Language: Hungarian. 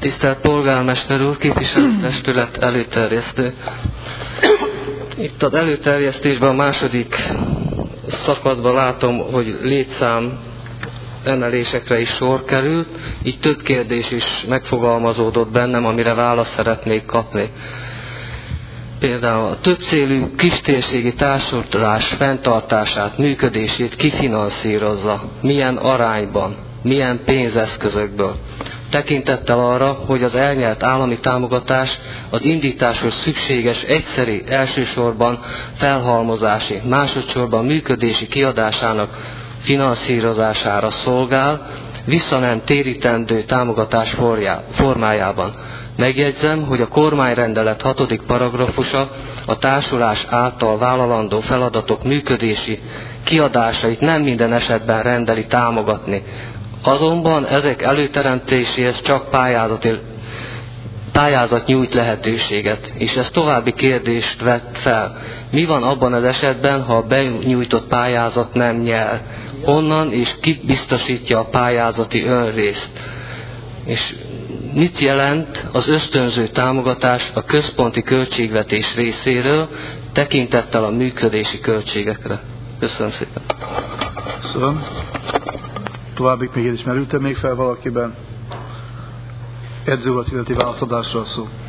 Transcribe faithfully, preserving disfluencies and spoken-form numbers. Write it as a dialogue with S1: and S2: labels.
S1: Tisztelt polgármester úr, képviselőtestület, előterjesztő. Itt az előterjesztésben a második szakaszban látom, hogy létszám emelésekre is sor került, így több kérdés is megfogalmazódott bennem, amire választ szeretnék kapni. Például a többcélű kistérségi társulás fenntartását, működését kifinanszírozza, milyen arányban, milyen pénzeszközökből. Tekintettel arra, hogy az elnyert állami támogatás az indításhoz szükséges egyszeri, elsősorban felhalmozási, másodszorban működési kiadásának finanszírozására szolgál, vissza nem térítendő támogatás formájában. Megjegyzem, hogy a kormányrendelet hatodik paragrafusa a társulás által vállalandó feladatok működési kiadásait nem minden esetben rendeli támogatni. Azonban ezek előteremtéséhez csak pályázati, pályázat nyújt lehetőséget, és ez további kérdést vett fel. Mi van abban az esetben, ha a benyújtott pályázat nem nyer? Honnan és ki biztosítja a pályázati önrészt? És mit jelent az ösztönző támogatás a központi költségvetés részéről, tekintettel a működési költségekre? Köszönöm szépen.
S2: Köszönöm. További megjegyzés merült még fel valakiben? Edző urat illeti válaszadásra szó.